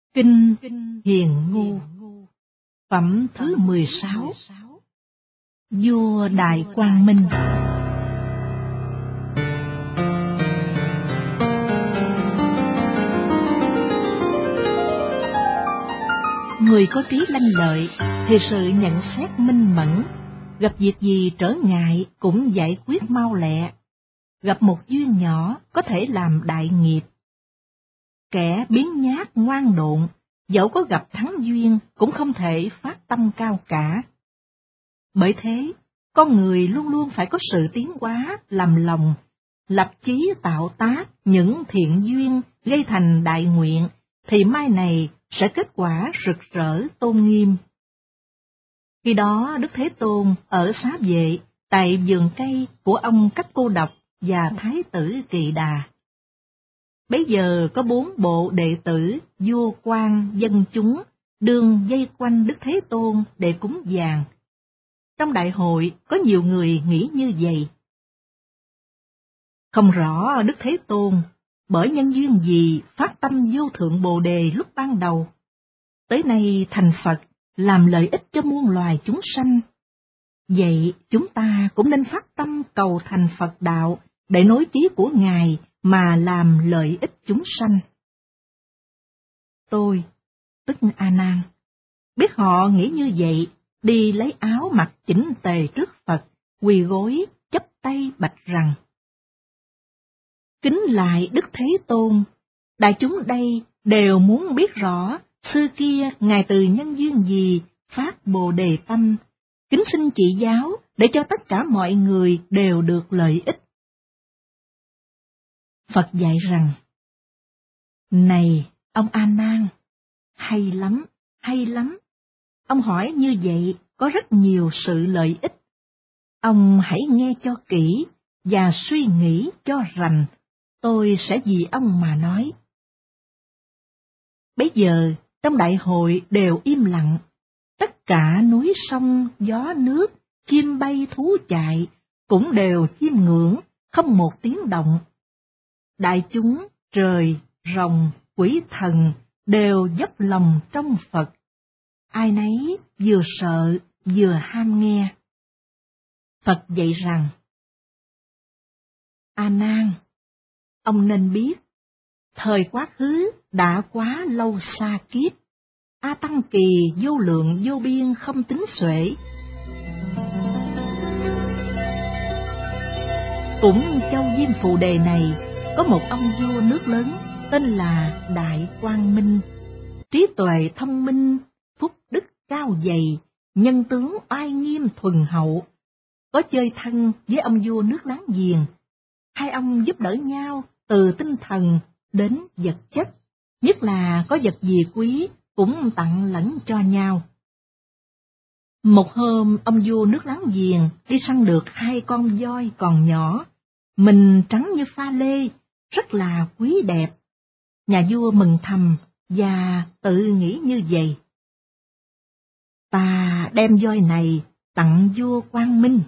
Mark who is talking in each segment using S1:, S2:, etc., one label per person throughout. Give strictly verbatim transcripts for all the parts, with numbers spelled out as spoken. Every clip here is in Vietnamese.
S1: Kinh Hiền Ngu, phẩm thứ mười sáu, Vua Đại Quang Minh. Người có trí lanh lợi thì sự nhận xét minh mẫn, gặp việc gì trở ngại cũng giải quyết mau lẹ, gặp một duyên nhỏ có thể làm đại nghiệp. Kẻ biếng nhác ngoan độn, dẫu có gặp thắng duyên cũng không thể phát tâm cao cả. Bởi thế, con người luôn luôn phải có sự tiến hóa, làm lòng, lập chí tạo tác những thiện duyên gây thành đại nguyện, thì mai này sẽ kết quả rực rỡ tôn nghiêm. Khi đó Đức Thế Tôn ở Xá Vệ, tại vườn cây của ông Cách Cô Độc và Thái tử Kỳ Đà. Bấy giờ có bốn bộ đệ tử, vua quan, dân chúng, đương dây quanh Đức Thế Tôn để cúng dường. Trong đại hội có nhiều người nghĩ như vậy. Không rõ Đức Thế Tôn bởi nhân duyên gì phát tâm vô thượng Bồ Đề lúc ban đầu, tới nay thành Phật, làm lợi ích cho muôn loài chúng sanh. Vậy chúng ta cũng nên phát tâm cầu thành Phật đạo để nối chí của Ngài mà làm lợi ích chúng sanh. Tôi, tức A Nan, biết họ nghĩ như vậy, đi lấy áo mặc chỉnh tề trước Phật, quỳ gối, chắp tay bạch rằng: Kính lại Đức Thế Tôn, đại chúng đây đều muốn biết rõ xưa kia Ngài từ nhân duyên gì phát Bồ Đề tâm, kính xin chỉ giáo để cho tất cả mọi người đều được lợi ích. Phật dạy rằng: Này ông A Nan, hay lắm, hay lắm. Ông hỏi như vậy có rất nhiều sự lợi ích. Ông hãy nghe cho kỹ và suy nghĩ cho rành, tôi sẽ vì ông mà nói. Bấy giờ trong đại hội đều im lặng, tất cả núi sông, gió nước, chim bay thú chạy cũng đều chiêm ngưỡng, không một tiếng động. Đại chúng, trời, rồng, quỷ thần đều dốc lòng trong Phật. Ai nấy vừa sợ vừa ham nghe. Phật dạy rằng: A Nan, ông nên biết, thời quá khứ đã quá lâu xa kiếp, A Tăng kỳ vô lượng vô biên không tính xuể. Cũng châu Diêm Phù Đề này có một ông vua nước lớn tên là Đại Quang Minh, trí tuệ thông minh, phúc đức cao dày, nhân tướng oai nghiêm thuần hậu. Có chơi thân với ông vua nước láng giềng, hai ông giúp đỡ nhau từ tinh thần đến vật chất, nhất là có vật gì quý cũng tặng lẫn cho nhau. Một hôm ông vua nước láng giềng đi săn được hai con voi còn nhỏ, mình trắng như pha lê, rất là quý đẹp. Nhà vua mừng thầm và tự nghĩ như vậy: Ta đem voi này tặng vua Quang Minh.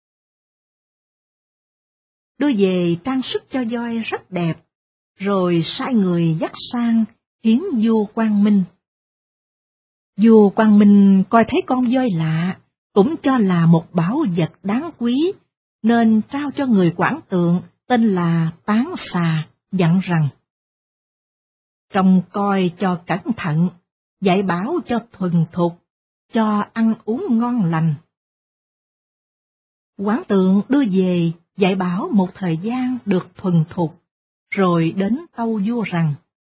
S1: Đưa về trang sức cho voi rất đẹp, rồi sai người dắt sang hiến vua Quang Minh. Vua Quang Minh coi thấy con voi lạ, cũng cho là một báu vật đáng quý, nên trao cho người quản tượng tên là Tán Xà, dặn rằng: Trông coi cho cẩn thận, dạy bảo cho thuần thục, cho ăn uống ngon lành. Quản tượng đưa về dạy bảo một thời gian được thuần thục, rồi đến tâu vua rằng: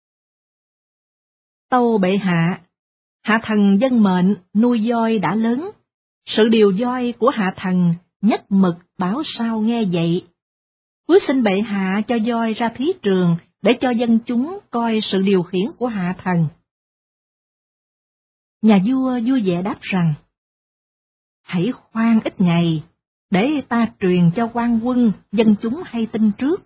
S1: Tâu bệ hạ, hạ thần dân mệnh nuôi voi đã lớn, sự điều voi của hạ thần nhất mực bảo sao nghe vậy. Cuối xin bệ hạ cho voi ra thí trường để cho dân chúng coi sự điều khiển của hạ thần. Nhà vua vui vẻ đáp rằng: Hãy khoan ít ngày, để ta truyền cho quan quân, dân chúng hay tin trước.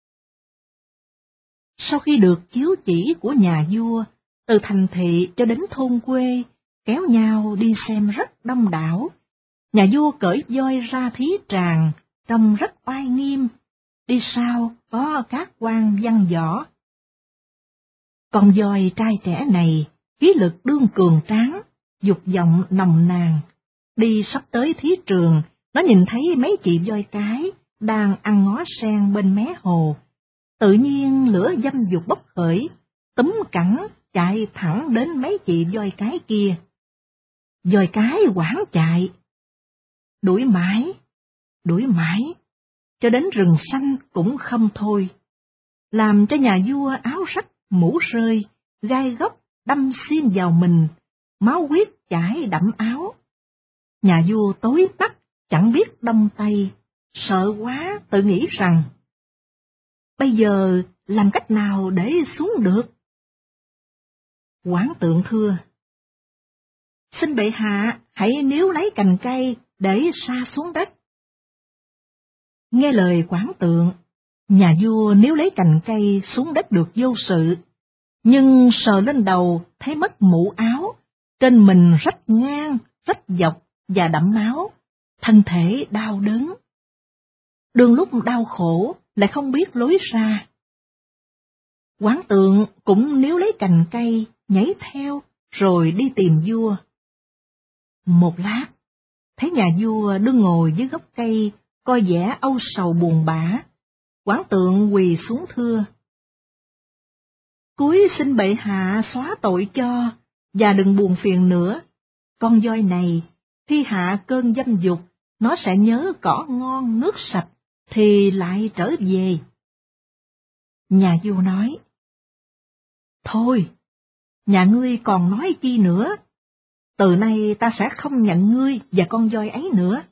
S1: Sau khi được chiếu chỉ của nhà vua, từ thành thị cho đến thôn quê, kéo nhau đi xem rất đông đảo. Nhà vua cởi voi ra thí tràng, trông rất oai nghiêm, đi sau có các quan văn võ. Con voi trai trẻ này khí lực đương cường tráng, dục vọng nồng nàn. Đi sắp tới thí trường, nó nhìn thấy mấy chị voi cái đang ăn ngó sen bên mé hồ. Tự nhiên lửa dâm dục bốc khởi, túm cẳng chạy thẳng đến mấy chị voi cái kia. Voi cái hoảng chạy, đuổi mãi, đuổi mãi, cho đến rừng xanh cũng không thôi, làm cho nhà vua áo rách, mũ rơi, gai góc đâm xuyên vào mình, máu huyết chảy đẫm áo. Nhà vua tối tắt, chẳng biết đông tây, sợ quá tự nghĩ rằng, bây giờ làm cách nào để xuống được? Quản tượng thưa, xin bệ hạ hãy níu lấy cành cây để sa xuống đất. Nghe lời quản tượng, nhà vua níu lấy cành cây xuống đất được vô sự, nhưng sờ lên đầu thấy mất mũ áo, trên mình rách ngang, rách dọc và đẫm máu, thân thể đau đớn. Đương lúc đau khổ lại không biết lối ra. Quản tượng cũng níu lấy cành cây, nhảy theo, rồi đi tìm vua. Một lát, thấy nhà vua đứng ngồi dưới gốc cây, coi vẻ âu sầu buồn bã. Quản tượng quỳ xuống thưa: Cúi xin bệ hạ xóa tội cho, và đừng buồn phiền nữa. Con voi này, khi hạ cơn dâm dục, nó sẽ nhớ cỏ ngon nước sạch, thì lại trở về. Nhà vua nói: Thôi, nhà ngươi còn nói chi nữa? Từ nay ta sẽ không nhận ngươi và con voi ấy nữa.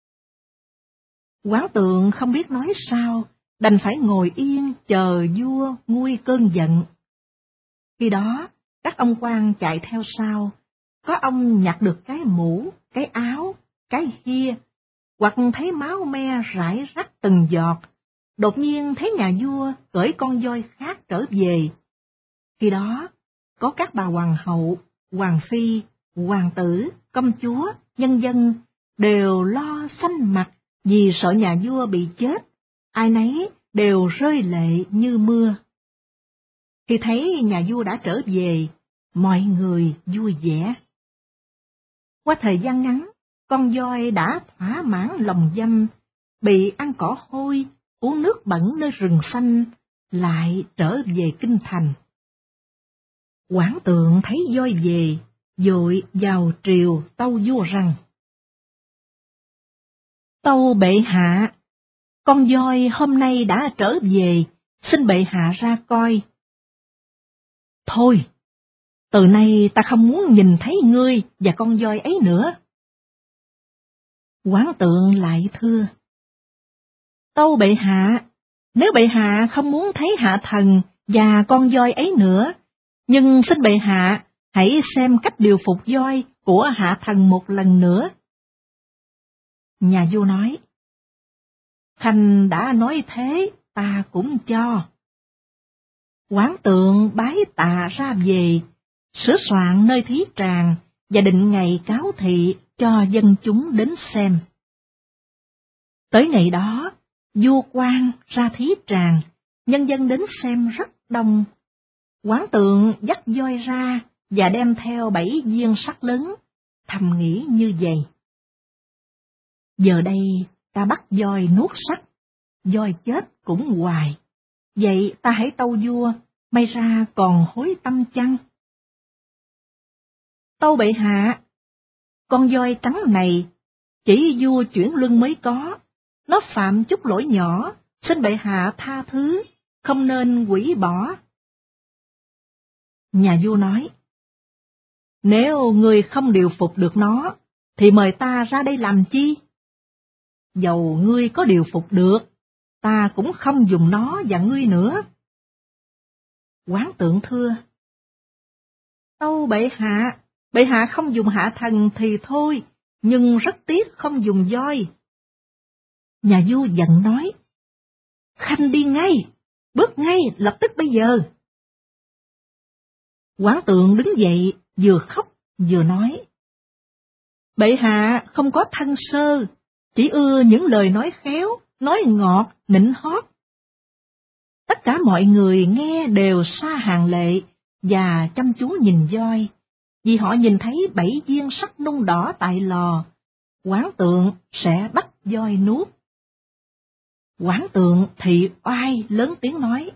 S1: Quản tượng không biết nói sao, đành phải ngồi yên chờ vua nguôi cơn giận. Khi đó, các ông quan chạy theo sau, có ông nhặt được cái mũ, cái áo, cái hia, hoặc thấy máu me rải rác từng giọt, đột nhiên thấy nhà vua cởi con voi khác trở về. Khi đó, có các bà hoàng hậu, hoàng phi, hoàng tử, công chúa, nhân dân đều lo xanh mặt vì sợ nhà vua bị chết, ai nấy đều rơi lệ như mưa. Khi thấy nhà vua đã trở về, mọi người vui vẻ. Qua thời gian ngắn, con voi đã thỏa mãn lòng dâm, bị ăn cỏ hôi, uống nước bẩn nơi rừng xanh, lại trở về kinh thành. Quản tượng thấy voi về, vội vào triều tâu vua rằng: Tâu bệ hạ, con voi hôm nay đã trở về, xin bệ hạ ra coi. Thôi, từ nay ta không muốn nhìn thấy ngươi và con voi ấy nữa. Quản tượng lại thưa: Tâu bệ hạ, nếu bệ hạ không muốn thấy hạ thần và con voi ấy nữa, nhưng xin bệ hạ hãy xem cách điều phục voi của hạ thần một lần nữa. Nhà vua nói: Khanh đã nói thế, ta cũng cho. Quản tượng bái tạ ra về, sửa soạn nơi thí tràng và định ngày cáo thị cho dân chúng đến xem. Tới ngày đó, vua quan ra thí tràng, nhân dân đến xem rất đông. Quản tượng dắt voi ra và đem theo bảy viên sắt lớn, thầm nghĩ như vậy: Giờ đây ta bắt voi nuốt sắt, voi chết cũng hoài, vậy ta hãy tâu vua, may ra còn hối tâm chăng? Tâu bệ hạ, con voi trắng này chỉ vua chuyển luân mới có, nó phạm chút lỗi nhỏ, xin bệ hạ tha thứ, không nên hủy bỏ. Nhà vua nói: Nếu ngươi không điều phục được nó, thì mời ta ra đây làm chi? Dầu ngươi có điều phục được, ta cũng không dùng nó và ngươi nữa. Quản tượng thưa: Tâu bệ hạ, bệ hạ không dùng hạ thần thì thôi, nhưng rất tiếc không dùng voi. Nhà vua giận nói: Khanh đi ngay, bước ngay lập tức bây giờ. Quản tượng đứng dậy, vừa khóc vừa nói: Bệ hạ không có thân sơ, chỉ ưa những lời nói khéo, nói ngọt, nịnh hót. Tất cả mọi người nghe đều sa hàng lệ và chăm chú nhìn voi, vì họ nhìn thấy bảy viên sắt nung đỏ tại lò, Quán Tượng sẽ bắt voi nuốt. Quán Tượng thì oai lớn tiếng nói: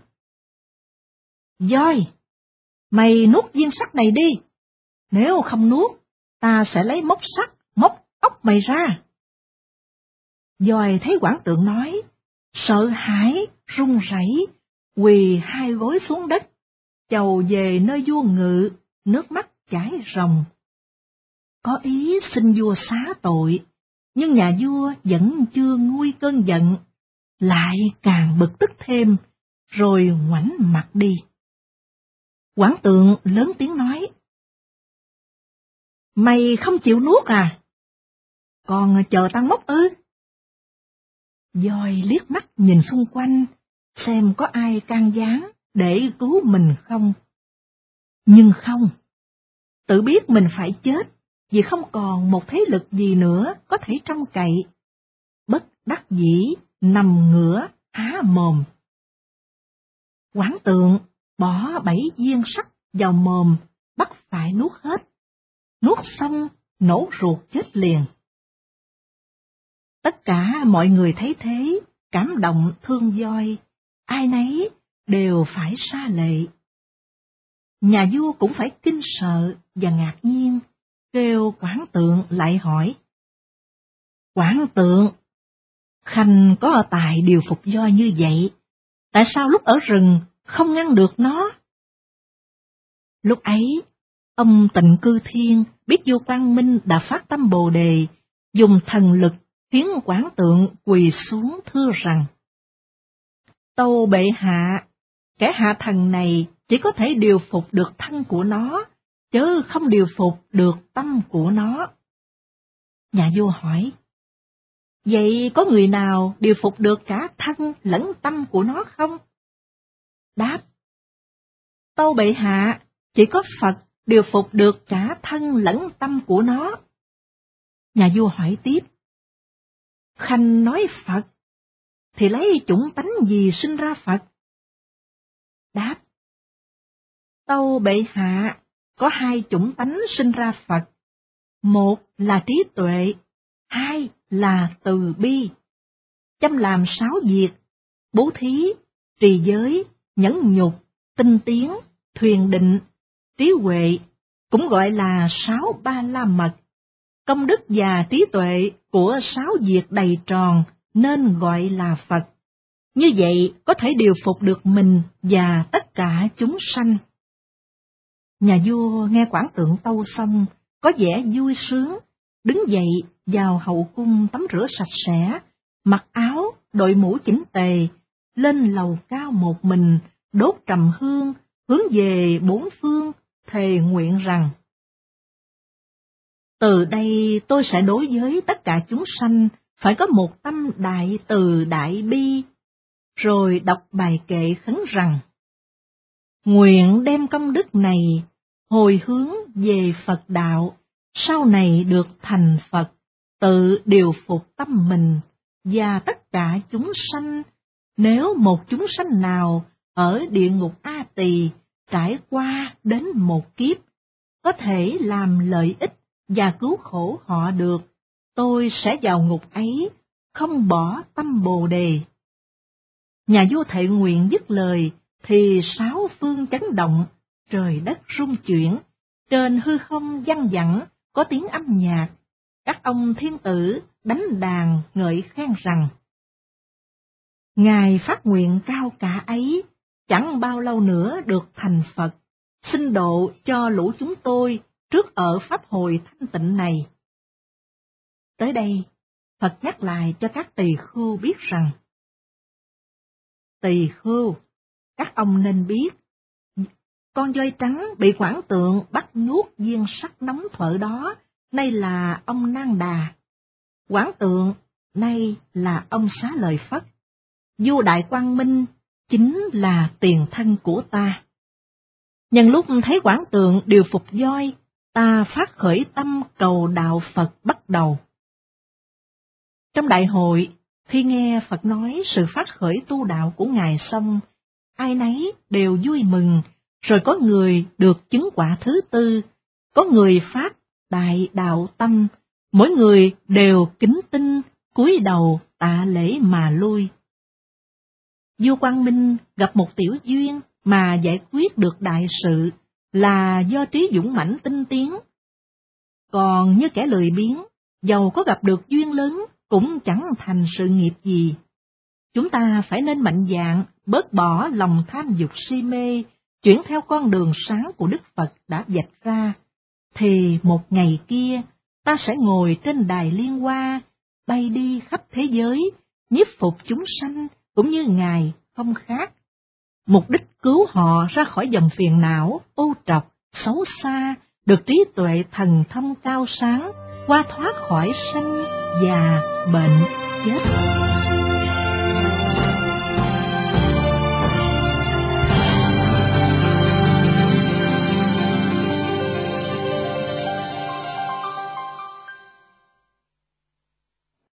S1: Voi, mày nuốt viên sắt này đi, nếu không nuốt, ta sẽ lấy móc sắt móc ốc mày ra. Voi thấy Quán Tượng nói, sợ hãi, run rẩy, quỳ hai gối xuống đất, chầu về nơi vua ngự, nước mắt chảy ròng. Có ý xin vua xá tội, nhưng nhà vua vẫn chưa nguôi cơn giận, lại càng bực tức thêm, rồi ngoảnh mặt đi. Quán Tượng lớn tiếng nói: Mày không chịu nuốt à? Còn chờ tao móc ư? Voi liếc mắt nhìn xung quanh, xem có ai can gián để cứu mình không. Nhưng không, tự biết mình phải chết, vì không còn một thế lực gì nữa có thể trông cậy. Bất đắc dĩ, nằm ngửa, há mồm. Quán Tượng bỏ bảy viên sắt vào mồm, bắt phải nuốt hết. Nuốt xong, nổ ruột chết liền. Tất cả mọi người thấy thế, cảm động thương voi, ai nấy đều phải sa lệ. Nhà vua cũng phải kinh sợ và ngạc nhiên, kêu Quán Tượng lại hỏi: Quán Tượng, Khanh có tài điều phục voi như vậy, tại sao lúc ở rừng không ngăn được nó? Lúc ấy, ông Tịnh Cư Thiên biết vua Quang Minh đã phát tâm Bồ Đề, dùng thần lực khiến Quán Tượng quỳ xuống thưa rằng: Tâu bệ hạ, kẻ hạ thần này chỉ có thể điều phục được thân của nó, chứ không điều phục được tâm của nó. Nhà vua hỏi: Vậy có người nào điều phục được cả thân lẫn tâm của nó không? Đáp: Tâu bệ hạ, chỉ có Phật điều phục được cả thân lẫn tâm của nó. Nhà vua hỏi tiếp: Khanh nói Phật, thì lấy chủng tánh gì sinh ra Phật? Đáp: Tâu bệ hạ, có hai chủng tánh sinh ra Phật. Một là trí tuệ, hai là từ bi. Chăm làm sáu việc: bố thí, trì giới, nhẫn nhục, tinh tiến, thuyền định, trí huệ, cũng gọi là sáu ba la mật. Công đức và trí tuệ của sáu việc đầy tròn nên gọi là Phật. Như vậy có thể điều phục được mình và tất cả chúng sanh. Nhà vua nghe Quán Tượng tâu xong, có vẻ vui sướng, đứng dậy vào hậu cung tắm rửa sạch sẽ, mặc áo, đội mũ chỉnh tề, lên lầu cao một mình, đốt trầm hương, hướng về bốn phương, thề nguyện rằng: Từ đây tôi sẽ đối với tất cả chúng sanh phải có một tâm đại từ đại bi, rồi đọc bài kệ khấn rằng: Nguyện đem công đức này hồi hướng về Phật đạo, sau này được thành Phật, tự điều phục tâm mình và tất cả chúng sanh. Nếu một chúng sanh nào ở địa ngục A Tỳ trải qua đến một kiếp, có thể làm lợi ích và cứu khổ họ được, tôi sẽ vào ngục ấy, không bỏ tâm Bồ Đề. Nhà vua thệ nguyện dứt lời, thì sáu phương chấn động, trời đất rung chuyển, trên hư không văng vẳng có tiếng âm nhạc, các ông thiên tử đánh đàn ngợi khen rằng: Ngài phát nguyện cao cả ấy, chẳng bao lâu nữa được thành Phật, xin độ cho lũ chúng tôi trước ở pháp hội thanh tịnh này. Tới đây, Phật nhắc lại cho các tỳ khưu biết rằng: Tỳ khưu, các ông nên biết, con voi trắng bị Quán Tượng bắt nuốt viên sắt nóng thở đó, nay là ông Nang Đà. Quán Tượng, nay là ông Xá Lợi Phất. Vua Đại Quang Minh chính là tiền thân của ta. Nhân lúc thấy Quán Tượng điều phục voi, ta phát khởi tâm cầu đạo Phật bắt đầu. Trong đại hội, khi nghe Phật nói sự phát khởi tu đạo của Ngài xong, ai nấy đều vui mừng, rồi có người được chứng quả thứ tư, có người phát đại đạo tâm, mỗi người đều kính tinh, cúi đầu tạ lễ mà lui. Vua Quang Minh gặp một tiểu duyên mà giải quyết được đại sự là do trí dũng mãnh tinh tiến. Còn như kẻ lười biếng, dầu có gặp được duyên lớn cũng chẳng thành sự nghiệp gì. Chúng ta phải nên mạnh dạn, bớt bỏ lòng tham dục si mê, chuyển theo con đường sáng của Đức Phật đã vạch ra, thì một ngày kia ta sẽ ngồi trên đài Liên Hoa, bay đi khắp thế giới, nhiếp phục chúng sanh cũng như Ngài không khác. Mục đích cứu họ ra khỏi dòng phiền não, ô trọc, xấu xa, được trí tuệ thần thông cao sáng, qua thoát khỏi sanh, già, bệnh, chết.